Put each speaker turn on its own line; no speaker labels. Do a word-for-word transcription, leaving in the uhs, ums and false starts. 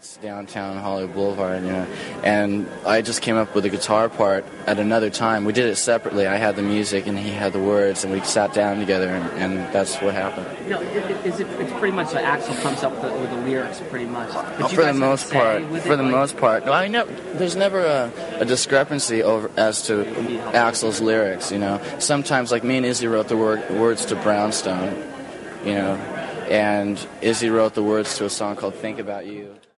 Heights, downtown Hollywood Boulevard, you know. And I just came up with a guitar part at another time. We did it separately. I had the music and he had the words, and we sat down together, and, and that's what happened.
No, it, it, is it, it's pretty much like Axl comes up with the, with the lyrics, pretty much.
Oh, for the most part, for
it,
the
like,
most part, no, I know there's never a, a discrepancy over as to Axl's lyrics. You know, sometimes like me and Izzy wrote the word, words to Brownstone, you know, and Izzy wrote the words to a song called "Think About You."